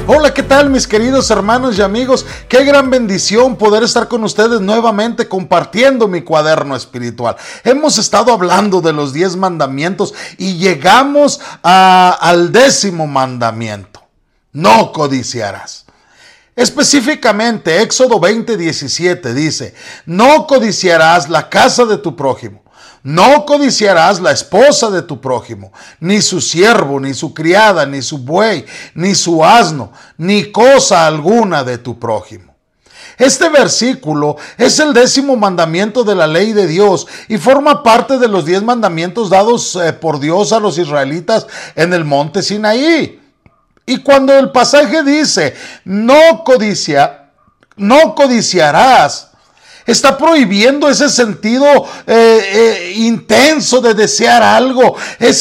Hola, ¿qué tal mis queridos hermanos y amigos? Qué gran bendición poder estar con ustedes nuevamente compartiendo mi cuaderno espiritual. Hemos estado hablando de los 10 mandamientos y llegamos al 10º mandamiento. No codiciarás. Específicamente, Éxodo 20:17 dice: no codiciarás la casa de tu prójimo. No codiciarás la esposa de tu prójimo, ni su siervo, ni su criada, ni su buey, ni su asno, ni cosa alguna de tu prójimo. Este versículo es el 10º mandamiento de la ley de Dios y forma parte de los 10 mandamientos dados por Dios a los israelitas en el monte Sinaí. Y cuando el pasaje dice, no codiciarás, está prohibiendo ese sentido intenso de desear algo,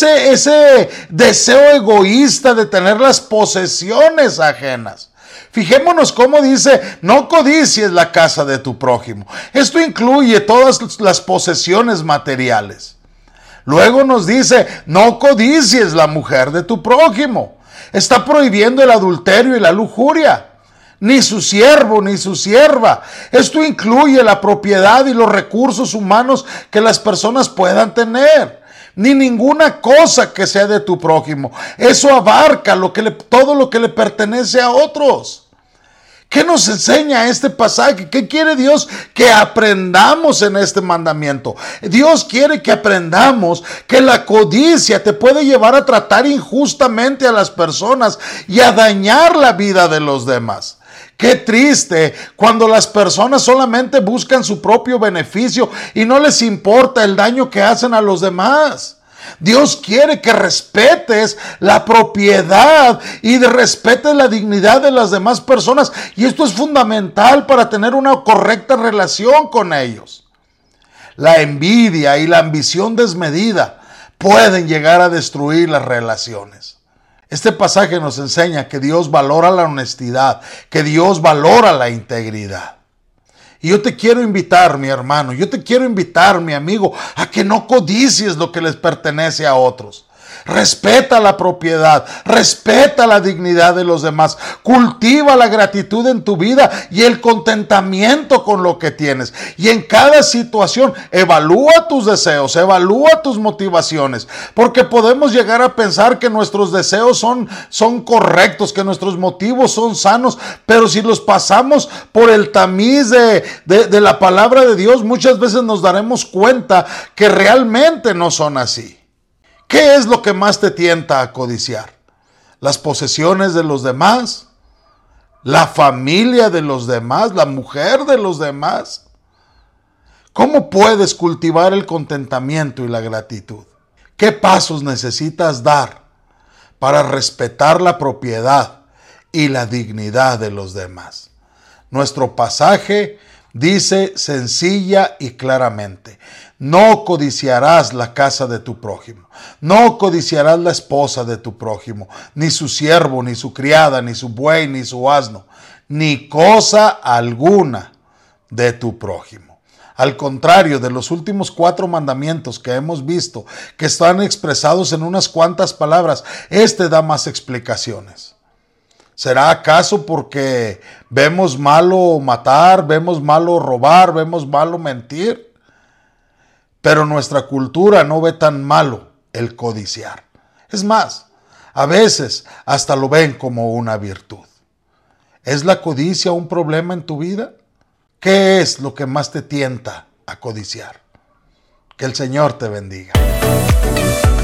ese deseo egoísta de tener las posesiones ajenas. Fijémonos cómo dice, no codicies la casa de tu prójimo. Esto incluye todas las posesiones materiales. Luego nos dice, no codicies la mujer de tu prójimo. Está prohibiendo el adulterio y la lujuria. Ni su siervo, ni su sierva. Esto incluye la propiedad y los recursos humanos que las personas puedan tener. Ni ninguna cosa que sea de tu prójimo. Eso abarca todo lo que le pertenece a otros. ¿Qué nos enseña este pasaje? ¿Qué quiere Dios que aprendamos en este mandamiento? Dios quiere que aprendamos que la codicia te puede llevar a tratar injustamente a las personas y a dañar la vida de los demás. Qué triste cuando las personas solamente buscan su propio beneficio y no les importa el daño que hacen a los demás. Dios quiere que respetes la propiedad y respetes la dignidad de las demás personas. Y esto es fundamental para tener una correcta relación con ellos. La envidia y la ambición desmedida pueden llegar a destruir las relaciones. Este pasaje nos enseña que Dios valora la honestidad, que Dios valora la integridad. Y yo te quiero invitar, mi hermano, yo te quiero invitar, mi amigo, a que no codicies lo que les pertenece a otros. Respeta la propiedad, respeta la dignidad de los demás, cultiva la gratitud en tu vida y el contentamiento con lo que tienes. Y en cada situación, evalúa tus deseos, evalúa tus motivaciones, porque podemos llegar a pensar que nuestros deseos son correctos, que nuestros motivos son sanos, pero si los pasamos por el tamiz de la palabra de Dios, muchas veces nos daremos cuenta que realmente no son así. ¿Qué es lo que más te tienta a codiciar? ¿Las posesiones de los demás? ¿La familia de los demás? ¿La mujer de los demás? ¿Cómo puedes cultivar el contentamiento y la gratitud? ¿Qué pasos necesitas dar para respetar la propiedad y la dignidad de los demás? Nuestro pasaje dice sencilla y claramente: no codiciarás la casa de tu prójimo, no codiciarás la esposa de tu prójimo, ni su siervo, ni su criada, ni su buey, ni su asno, ni cosa alguna de tu prójimo. Al contrario de los últimos 4 mandamientos que hemos visto, que están expresados en unas cuantas palabras, este da más explicaciones. ¿Será acaso porque vemos malo matar, vemos malo robar, vemos malo mentir? Pero nuestra cultura no ve tan malo el codiciar. Es más, a veces hasta lo ven como una virtud. ¿Es la codicia un problema en tu vida? ¿Qué es lo que más te tienta a codiciar? Que el Señor te bendiga.